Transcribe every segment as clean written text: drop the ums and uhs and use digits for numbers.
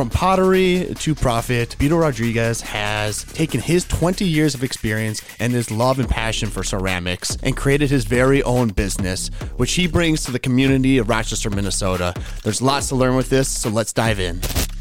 From pottery to profit, Vito Rodriguez has taken his 20 years of experience and his love and passion for ceramics and created his very own business, which he brings to the community of Rochester, Minnesota. There's lots to learn with this, so let's dive in.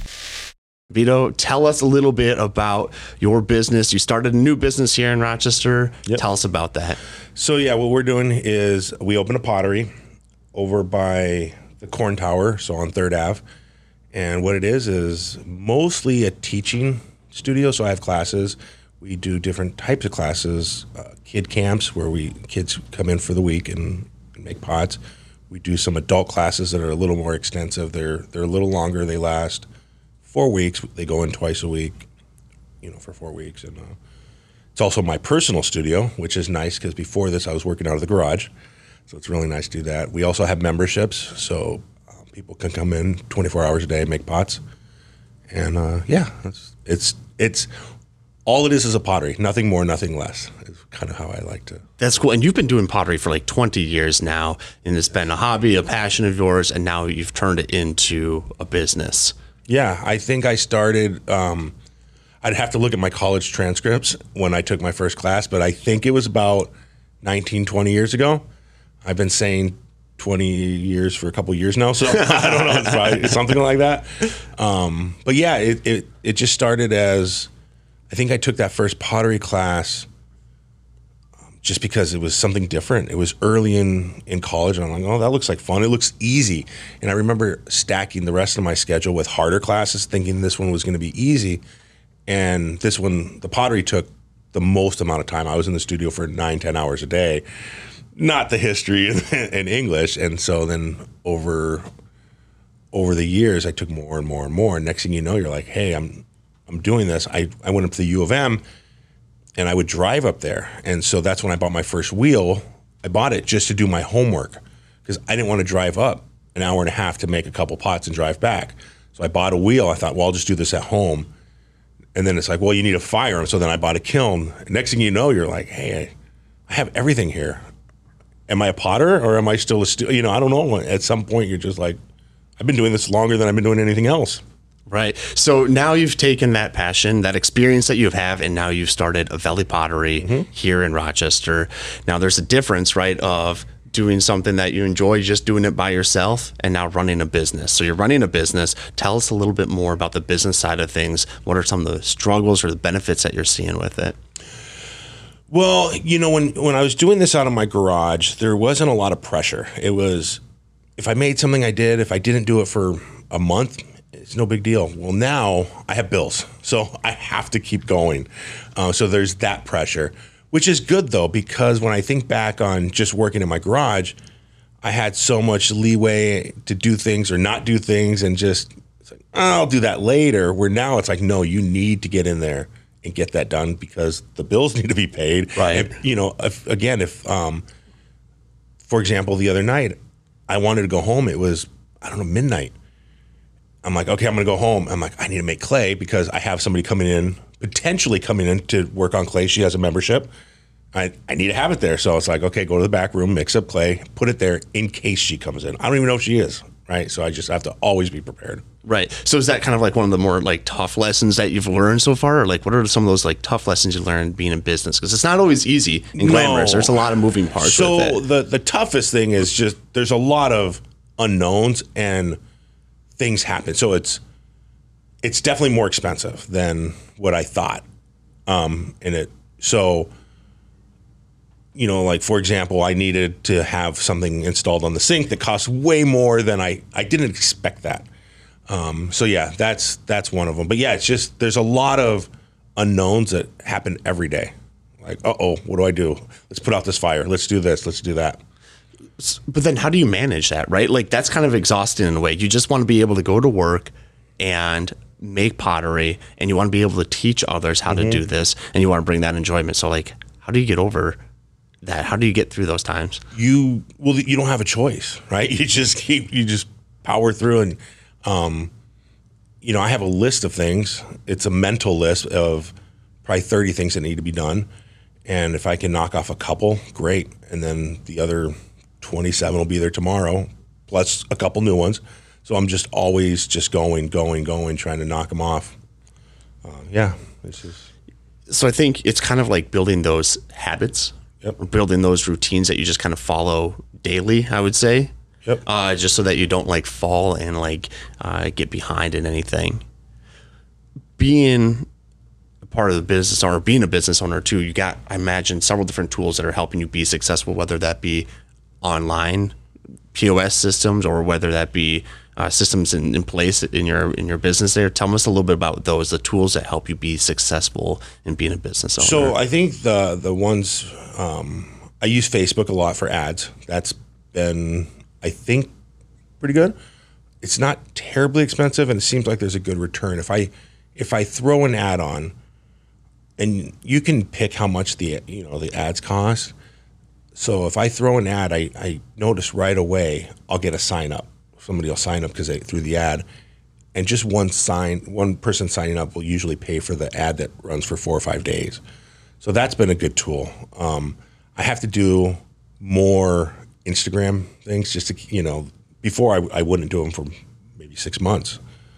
Vito, tell us a little bit about your business. You started a new business here in Rochester. Yep. Tell us about that. So what we're doing is we open a pottery over by the Corn Tower, so on 3rd Ave. And what it is mostly a teaching studio. So I have classes. We do different types of classes, kid camps where kids come in for the week and make pots. We do some adult classes that are a little more extensive. They're a little longer. They last 4 weeks. They go in twice a week, for 4 weeks. And it's also my personal studio, which is nice because before this I was working out of the garage. So it's really nice to do that. We also have memberships. So people can come in 24 hours a day and make pots. And it's all it is a pottery. Nothing more, nothing less. Is kind of how I like to. That's cool. And you've been doing pottery for like 20 years now. And it's been a hobby, a passion of yours. And now you've turned it into a business. Yeah, I think I started, I'd have to look at my college transcripts when I took my first class, but I think it was about 19, 20 years ago. I've been saying 20 years for a couple years now, so I don't know, it's probably something like that. But yeah, it just started as, I think I took that first pottery class just because it was something different. It was early in college, and I'm like, oh, that looks like fun. It looks easy. And I remember stacking the rest of my schedule with harder classes, thinking this one was going to be easy. And this one, the pottery took the most amount of time. I was in the studio for 9-10 hours a day. Not the history and English. And so then over the years, I took more and more and more. And next thing you know, you're like, hey, I'm doing this. I went up to the U of M and I would drive up there. And so that's when I bought my first wheel. I bought it just to do my homework because I didn't want to drive up an hour and a half to make a couple pots and drive back. So I bought a wheel. I thought, well, I'll just do this at home. And then it's like, well, you need a firearm. So then I bought a kiln. Next thing you know, you're like, hey, I have everything here. Am I a potter or am I still a I don't know. At some point, you're just like, I've been doing this longer than I've been doing anything else. Right. So now you've taken that passion, that experience that you have, and now you've started Avelli Pottery here in Rochester. Now there's a difference, right, of doing something that you enjoy, just doing it by yourself, and now running a business. So you're running a business. Tell us a little bit more about the business side of things. What are some of the struggles or the benefits that you're seeing with it? Well, when I was doing this out of my garage, there wasn't a lot of pressure. It was, if I made something, I did. If I didn't do it for a month, it's no big deal. Well, now I have bills, so I have to keep going. So there's that pressure, which is good, though, because when I think back on just working in my garage, I had so much leeway to do things or not do things and just, it's like, I'll do that later, where now it's like, no, you need to get in there and get that done because the bills need to be paid. Right. And, for example, the other night, I wanted to go home. It was, midnight. I'm like, okay, I'm going to go home. I'm like, I need to make clay because I have somebody potentially coming in to work on clay. She has a membership. I need to have it there. So it's like, okay, go to the back room, mix up clay, put it there in case she comes in. I don't even know if she is, right? So I just have to always be prepared. Right. So is that kind of like one of the more like tough lessons that you've learned so far? Or like what are some of those like tough lessons you learned being in business? Because it's not always easy and glamorous. There's a lot of moving parts with it. So the toughest thing is just there's a lot of unknowns and things happen. So it's definitely more expensive than what I thought. Like for example, I needed to have something installed on the sink that costs way more than I didn't expect that. That's one of them. But yeah, it's just there's a lot of unknowns that happen every day. Like, what do I do? Let's put out this fire. Let's do this. Let's do that. But then how do you manage that, right? Like that's kind of exhausting in a way. You just want to be able to go to work and make pottery and you want to be able to teach others how to do this and you want to bring that enjoyment. So like, how do you get over that? How do you get through those times? You don't have a choice, right? You just power through and, I have a list of things. It's a mental list of probably 30 things that need to be done. And if I can knock off a couple, great. And then the other 27 will be there tomorrow, plus a couple new ones. So I'm just always just going, trying to knock them off. It's just. So I think it's kind of like building those habits, or building those routines that you just kind of follow daily, I would say. Yep. Just so that you don't like fall and like get behind in anything. Being a part of the business owner, being a business owner too, you got, I imagine, several different tools that are helping you be successful, whether that be online POS systems or whether that be systems in place in your business there. Tell us a little bit about those, the tools that help you be successful in being a business owner. So I think the ones, I use Facebook a lot for ads. That's been, I think, pretty good. It's not terribly expensive, and it seems like there's a good return. If I throw an ad on, and you can pick how much the ads cost. So if I throw an ad, I notice right away I'll get a sign up. Somebody will sign up through the ad, and just one person signing up will usually pay for the ad that runs for 4 or 5 days. So that's been a good tool. I have to do more Instagram things just to, before I wouldn't do them for maybe 6 months.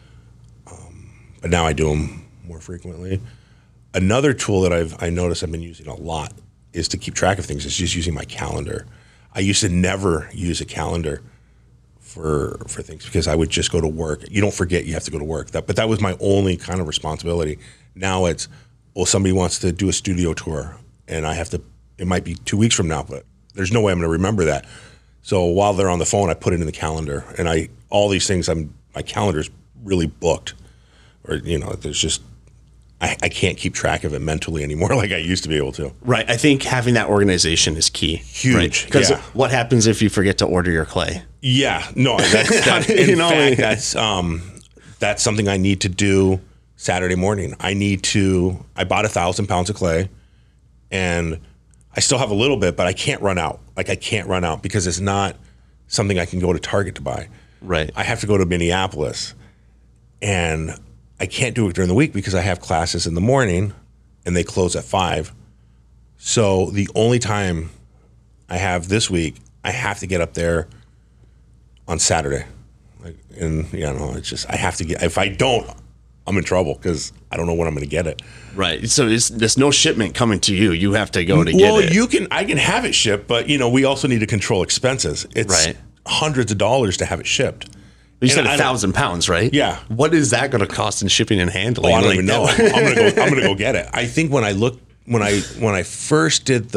But now I do them more frequently. Another tool that I noticed I've been using a lot is to keep track of things. It's just using my calendar. I used to never use a calendar for things because I would just go to work. You don't forget you have to go to work. But that was my only kind of responsibility. Now it's, somebody wants to do a studio tour and it might be 2 weeks from now, but there's no way I'm going to remember that. So while they're on the phone, I put it in the calendar, and all these things, my calendar's really booked, or there's just I can't keep track of it mentally anymore like I used to be able to. Right. I think having that organization is key. Huge. Because what happens if you forget to order your clay? Yeah. No. In fact, that's something I need to do Saturday morning. I bought 1,000 pounds of clay, and I still have a little bit, but I can't run out. Like, I can't run out because it's not something I can go to Target to buy. Right. I have to go to Minneapolis, and I can't do it during the week because I have classes in the morning and they close at 5. So the only time I have this week, I have to get up there on Saturday. It's just, I have to if I don't, I'm in trouble because I don't know when I'm going to get it. Right. So there's no shipment coming to you. You have to go to get it. Well, I can have it shipped, but we also need to control expenses. It's hundreds of dollars to have it shipped. You said 1,000 pounds, right? Yeah. What is that going to cost in shipping and handling? I don't even know. I'm gonna go get it. I think when I first looked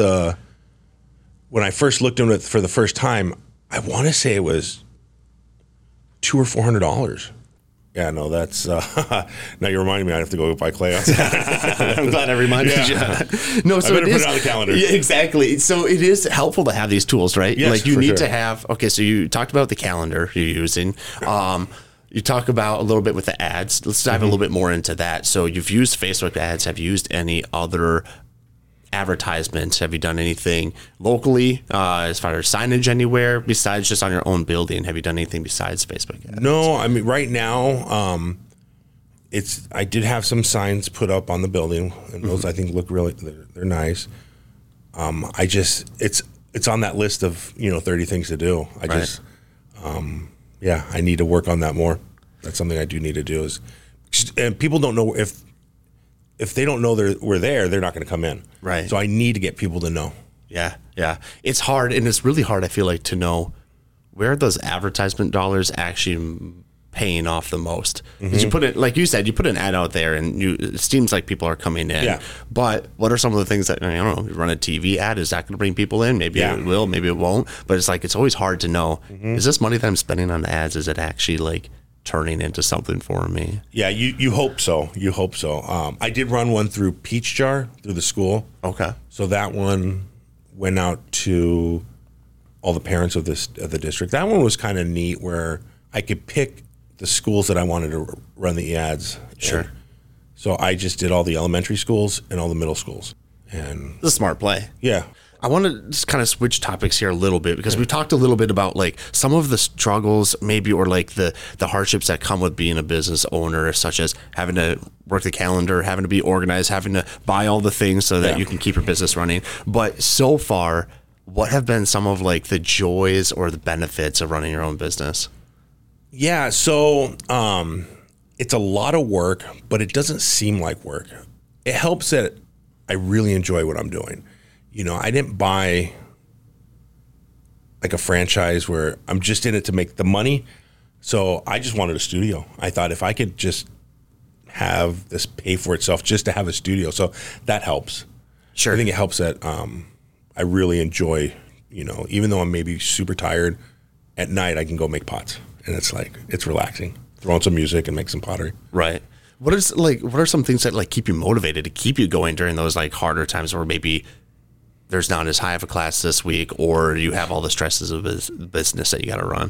into it for the first time, I want to say it was $200 or $400. Yeah, no, that's now you're reminding me I have to go buy clay. I'm glad I reminded you. No, so I better put it on the calendar. Yeah, exactly. So it is helpful to have these tools, right? Yes, like you need to have. Okay, so you talked about the calendar you're using. You talk about a little bit with the ads. Let's dive a little bit more into that. So you've used Facebook ads. Have you used any other advertisements? Have you done anything locally as far as signage anywhere besides just on your own building? Have you done anything besides Facebook ads? No, I mean right now I did have some signs put up on the building, and those I think look really, they're nice. It's on that list of 30 things to do. I need to work on that more. That's something I do need to do, and people don't know if they don't know we're there, they're not going to come in. Right. So I need to get people to know. Yeah. It's hard, and it's really hard, I feel like, to know where are those advertisement dollars actually paying off the most. Because you put it, like you said, you put an ad out there, and it seems like people are coming in. Yeah. But what are some of the things that, I don't know, you run a TV ad, is that going to bring people in? Maybe it will, maybe it won't. But it's always hard to know, is this money that I'm spending on ads, is it actually like turning into something for me? Yeah, you hope so. You hope so. I did run one through Peach Jar through the school. Okay. So that one went out to all the parents of the district. That one was kind of neat, where I could pick the schools that I wanted to run the ads. Sure. So I just did all the elementary schools and all the middle schools. And it's a smart play. Yeah. I want to just kind of switch topics here a little bit, because we talked a little bit about like some of the struggles maybe, or like the hardships that come with being a business owner, such as having to work the calendar, having to be organized, having to buy all the things so that you can keep your business running. But so far, what have been some of like the joys or the benefits of running your own business? Yeah, so it's a lot of work, but it doesn't seem like work. It helps that I really enjoy what I'm doing. You know, I didn't buy like a franchise where I'm just in it to make the money. So I just wanted a studio. I thought if I could just have this pay for itself just to have a studio. So that helps. Sure. I think it helps that I really enjoy, you know, even though I'm maybe super tired, at night I can go make pots. And it's like, it's relaxing. Throw on some music and make some pottery. Right. What are some things that like keep you motivated to keep you going during those like harder times where maybe there's not as high of a class this week or you have all the stresses of business that you got to run?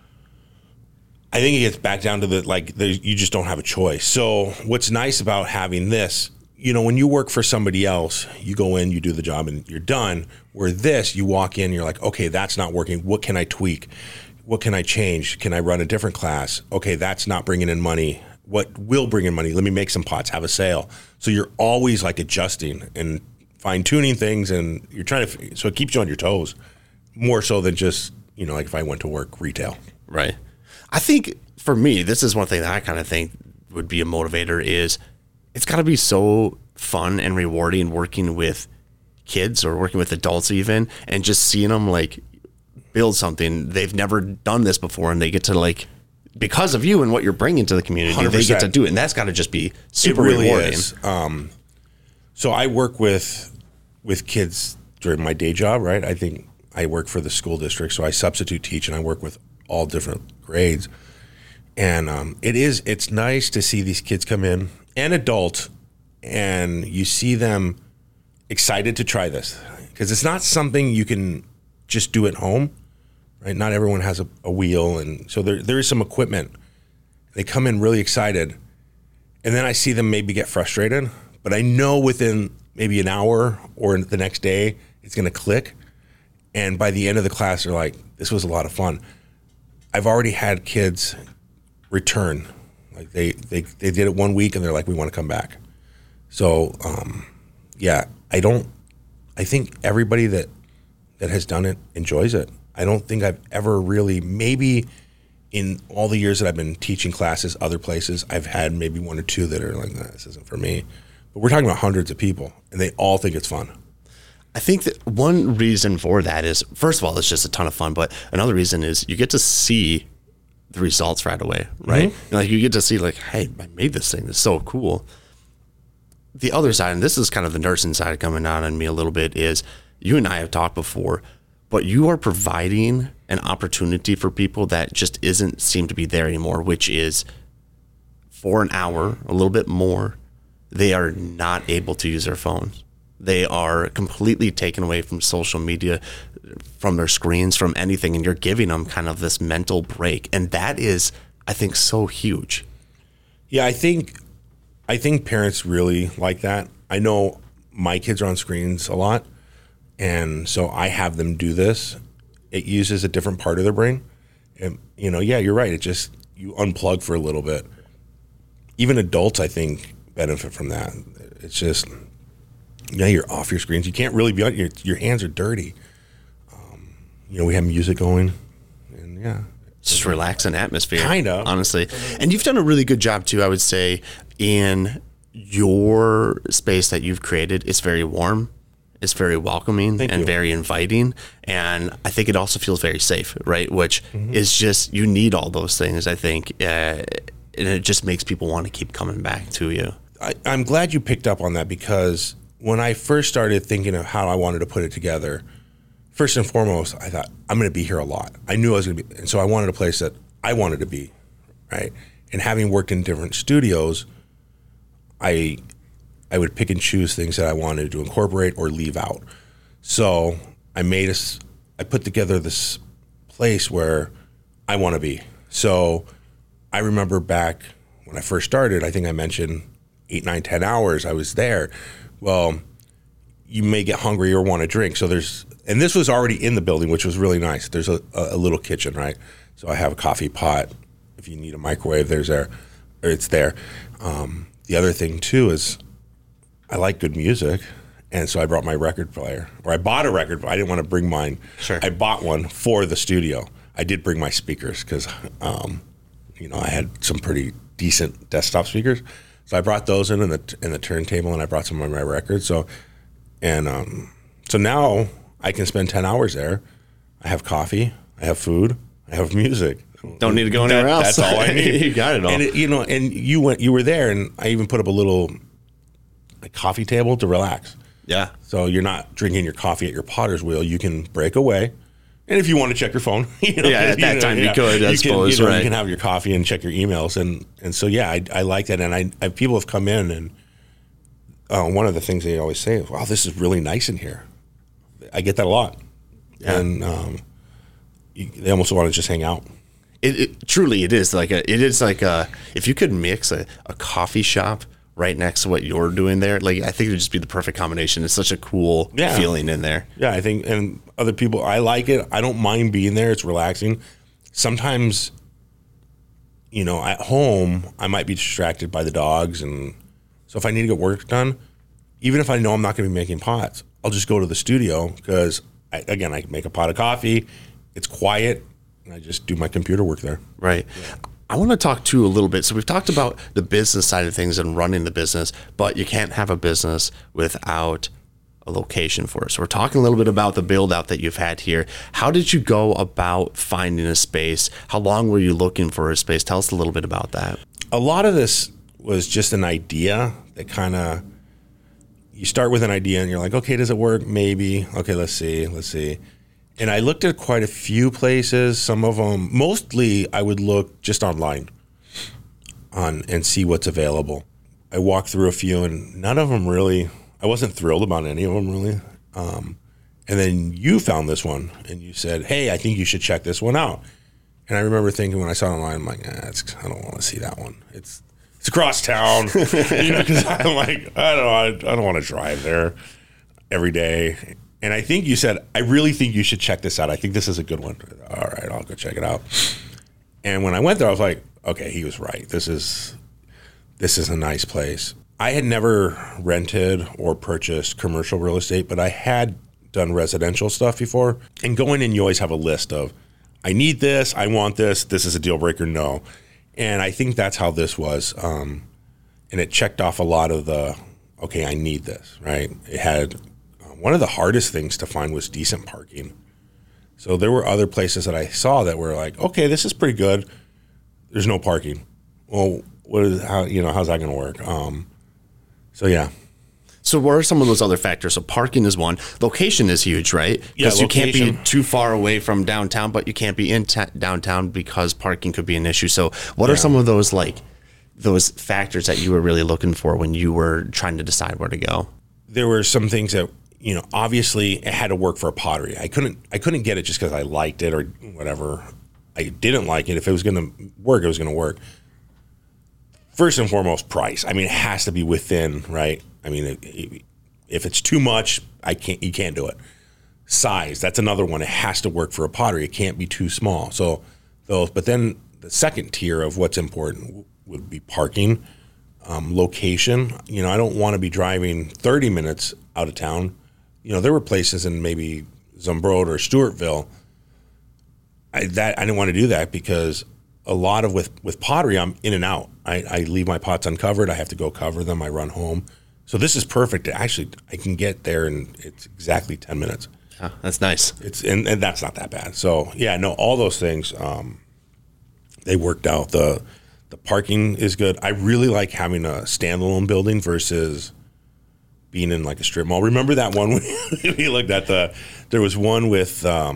I think it gets back down to you just don't have a choice. So what's nice about having this, you know, when you work for somebody else, you go in, you do the job and you're done. Where this, you walk in, you're like, okay, that's not working. What can I tweak? What can I change? Can I run a different class? Okay, that's not bringing in money. What will bring in money? Let me make some pots, have a sale. So you're always like adjusting and fine tuning things, and you're trying to, so it keeps you on your toes more so than just, you know, like if I went to work retail. Right. I think for me, this is one thing that I kind of think would be a motivator is it's got to be so fun and rewarding working with kids or working with adults even, and just seeing them like build something. They've never done this before, and they get to like, because of you and what you're bringing to the community, 100%. They get to do it. And that's got to just be super rewarding. Is. So I work with kids during my day job, right? I think I work for the school district, so I substitute teach, and I work with all different grades. And it's nice to see these kids come in, and adults, and you see them excited to try this. Because it's not something you can just do at home, right? Not everyone has a wheel, and so there is some equipment. They come in really excited, and then I see them maybe get frustrated, but I know within maybe an hour or the next day, it's gonna click. And by the end of the class, they're like, this was a lot of fun. I've already had kids return. Like they did it 1 week and they're like, we want to come back. So yeah, I think everybody that has done it enjoys it. I don't think I've ever really, maybe in all the years that I've been teaching classes other places, I've had maybe one or two that are like, nah, this isn't for me. But we're talking about hundreds of people, and they all think it's fun. I think that one reason for that is, first of all, it's just a ton of fun, but another reason is you get to see the results right away, right? Mm-hmm. Like you get to see like, hey, I made this thing. It's so cool. The other side, and this is kind of the nursing side coming down on me a little bit, is you and I have talked before, but you are providing an opportunity for people that just isn't seem to be there anymore, which is for an hour, a little bit more, they are not able to use their phones. They are completely taken away from social media, from their screens, from anything, and you're giving them kind of this mental break. And that is, I think, so huge. Yeah, I think parents really like that. I know my kids are on screens a lot, and so I have them do this. It uses a different part of their brain. And, you know, yeah, you're right. It just, you unplug for a little bit. Even adults, I think, benefit from that. It's just, yeah, you're off your screens. You can't really be on, your hands are dirty. You know, we have music going, and yeah. It's just relaxing atmosphere. Kind of. Honestly. And you've done a really good job, too, I would say, in your space that you've created. It's very warm. It's very welcoming and very inviting. And I think it also feels very safe, right? Which is just, you need all those things, I think. And it just makes people want to keep coming back to you. I'm glad you picked up on that, because when I first started thinking of how I wanted to put it together, first and foremost, I thought, I'm going to be here a lot. I knew I was going to be, and so I wanted a place that I wanted to be, right? And having worked in different studios, I would pick and choose things that I wanted to incorporate or leave out. So I put together this place where I want to be. So I remember back when I first started, I think I mentioned 8, 9, 10 hours I was there. Well, you may get hungry or want to drink. So and this was already in the building, which was really nice. There's a little kitchen, right? So I have a coffee pot. If you need a microwave, it's there. The other thing too is I like good music. And so I brought my record player, or I bought a record, but I didn't want to bring mine. Sure. I bought one for the studio. I did bring my speakers because I had some pretty decent desktop speakers. So I brought those in the turntable, and I brought some of my records. So now I can spend 10 hours there. I have coffee, I have food, I have music. Don't need to go anywhere else. That's all I need. You got it all. And and you were there, and I even put up a little coffee table to relax. Yeah. So you're not drinking your coffee at your potter's wheel. You can break away. And if you want to check your phone, at that time you could, I suppose, right? You can have your coffee and check your emails, and so I like that. And people have come in, and one of the things they always say is, "Wow, this is really nice in here." I get that a lot, and they almost want to just hang out. It truly is like if you could mix a coffee shop right next to what you're doing there, like I think it would just be the perfect combination. It's such a cool feeling in there. Yeah, I think, and other people, I like it. I don't mind being there. It's relaxing. Sometimes, at home, I might be distracted by the dogs, and so if I need to get work done, even if I know I'm not going to be making pots, I'll just go to the studio because I can make a pot of coffee. It's quiet, and I just do my computer work there. Right. Yeah. I want to talk too a little bit. So we've talked about the business side of things and running the business, but you can't have a business without a location for it. So we're talking a little bit about the build out that you've had here. How did you go about finding a space? How long were you looking for a space? Tell us a little bit about that. A lot of this was just an idea that you start with an idea and you're like, okay, does it work? Maybe. Okay, let's see. And I looked at quite a few places. Some of them, mostly I would look just online and see what's available. I walked through a few, and none of them really, I wasn't thrilled about any of them really. And then you found this one, and you said, hey, I think you should check this one out. And I remember thinking when I saw it online, I'm like, I don't want to see that one. It's across town, because I'm like, I don't want to drive there every day. And I think you said, I really think you should check this out. I think this is a good one. All right, I'll go check it out. And when I went there, I was like, okay, he was right. This is a nice place. I had never rented or purchased commercial real estate, but I had done residential stuff before. And going in, you always have a list of, I need this, I want this is a deal breaker, no. And I think that's how this was. And it checked off a lot of the, okay, I need this, right? It had... One of the hardest things to find was decent parking. So there were other places that I saw that were like, okay, this is pretty good. There's no parking. Well, how's that going to work? So yeah. So what are some of those other factors? So parking is one. Location is huge, right? Because you can't be too far away from downtown, but you can't be in downtown because parking could be an issue. So what are some of those those factors that you were really looking for when you were trying to decide where to go? There were some things that, obviously it had to work for a pottery. I couldn't get it just because I liked it or whatever. I didn't like it. If it was going to work, it was going to work. First and foremost, price. I mean, it has to be within, right? I mean, if it's too much, you can't do it. Size, that's another one. It has to work for a pottery. It can't be too small. So those, but then the second tier of what's important would be parking, location. I don't want to be driving 30 minutes out of town. There were places in maybe Zumbrode or Stewartville. I didn't want to do that because a lot of with pottery, I'm in and out. I leave my pots uncovered. I have to go cover them. I run home. So this is perfect. Actually, I can get there in it's exactly 10 minutes. Oh, that's nice. And that's not that bad. So yeah, no, all those things they worked out. The parking is good. I really like having a standalone building versus being in like a strip mall. Remember that one we looked at there was one with a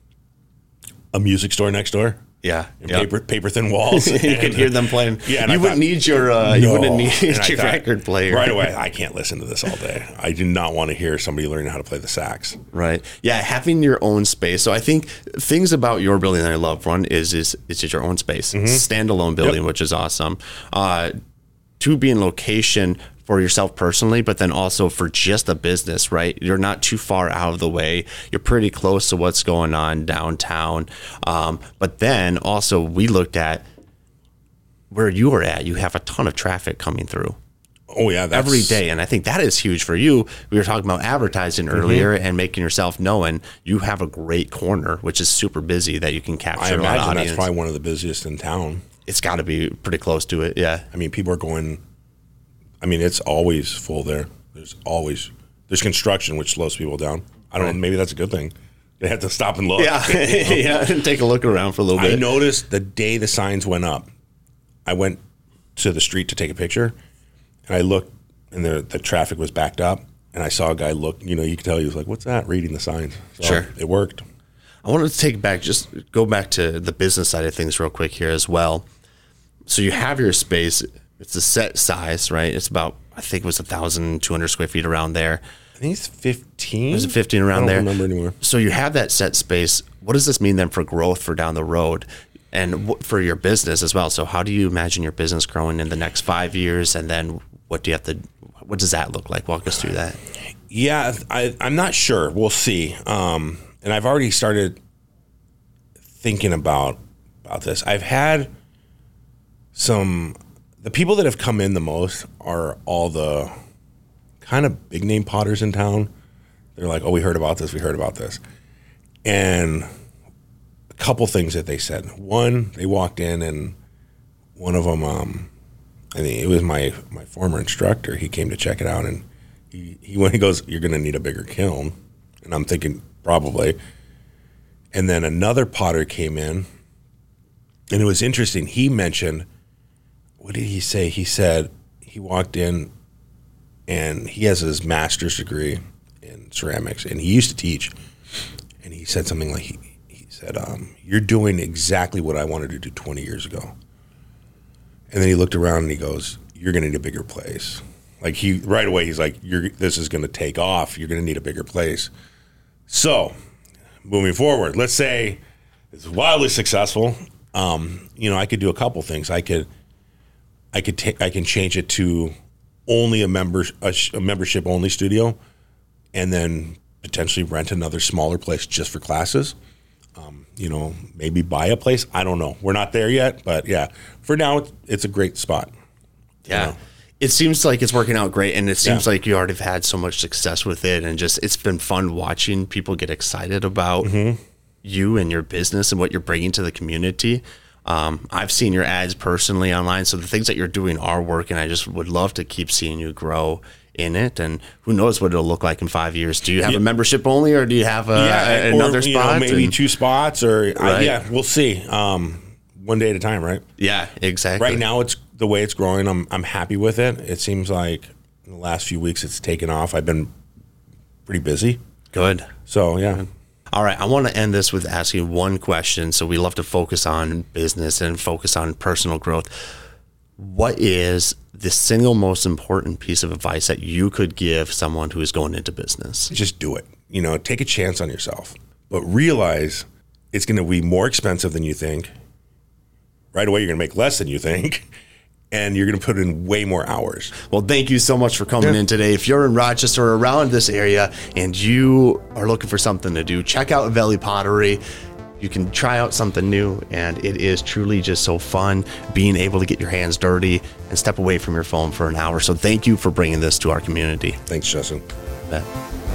music store next door. Yeah, and paper thin walls. You could hear them playing. Yeah, you wouldn't need your record player right away. I can't listen to this all day. I do not want to hear somebody learning how to play the sax. Right. Yeah, having your own space. So I think things about your building that I love, one is it's your own space, standalone building, which is awesome. Two, being location for yourself personally, but then also for just a business, right? You're not too far out of the way. You're pretty close to what's going on downtown. But then also we looked at where you were at. You have a ton of traffic coming through. Oh yeah, every day. And I think that is huge for you. We were talking about advertising earlier and making yourself known. You have a great corner, which is super busy that you can capture. I imagine that's probably one of the busiest in town. It's got to be pretty close to it. Yeah. I mean, people are going. I mean, it's always full there. There's construction, which slows people down. I don't know. Maybe that's a good thing. They have to stop and look. Yeah. Yeah. And take a look around for a little bit. I noticed the day the signs went up, I went to the street to take a picture, and I looked, and the traffic was backed up, and I saw a guy look. You could tell he was like, "What's that?" Reading the signs. So Sure. It worked. I wanted to take it back, just go back to the business side of things real quick here as well. So you have your space. It's a set size, right? It's about, I think it was 1,200 square feet around there. I think it's 15. Was it 15 around there? I don't remember anymore. So you have that set space. What does this mean then for growth for down the road and for your business as well? So how do you imagine your business growing in the next 5 years? And then what does that look like? Walk us through that. Yeah, I'm not sure. We'll see. And I've already started thinking about this. I've had the people that have come in the most are all the kind of big name potters in town. They're like, "Oh, we heard about this. And a couple things that they said. One, they walked in and one of them, I think it was my former instructor. He came to check it out, and he goes, "You're going to need a bigger kiln." And I'm thinking, probably. And then another potter came in, and it was interesting. He mentioned, what did he say? He said he walked in, and he has his master's degree in ceramics, and he used to teach. And he said something like, he said, "You're doing exactly what I wanted to do 20 years ago." And then he looked around and he goes, "You're going to need a bigger place." Like right away, he's like, "This is going to take off. You're going to need a bigger place." So moving forward, let's say it's wildly successful. I could do a couple things. I can change it to only a membership only studio, and then potentially rent another smaller place just for classes. Maybe buy a place. I don't know. We're not there yet, but yeah, for now it's a great spot. Yeah. It seems like it's working out great, and it seems like you already have had so much success with it, and just it's been fun watching people get excited about you and your business and what you're bringing to the community. I've seen your ads personally online, so the things that you're doing are working. I just would love to keep seeing you grow in it, and who knows what it'll look like in 5 years. Do you have a membership only, or do you have another spot? Maybe 2 spots, or we'll see. One day at a time, right? Yeah, exactly. Right now, it's the way it's growing. I'm happy with it. It seems like in the last few weeks it's taken off. I've been pretty busy. Good. So yeah. All right, I want to end this with asking one question. So we love to focus on business and focus on personal growth. What is the single most important piece of advice that you could give someone who is going into business? Just do it. Take a chance on yourself, but realize it's going to be more expensive than you think. Right away, you're going to make less than you think, and you're going to put in way more hours. Well, thank you so much for coming in today. If you're in Rochester or around this area and you are looking for something to do, check out Valley Pottery. You can try out something new, and it is truly just so fun being able to get your hands dirty and step away from your phone for an hour. So thank you for bringing this to our community. Thanks, Justin. Bet.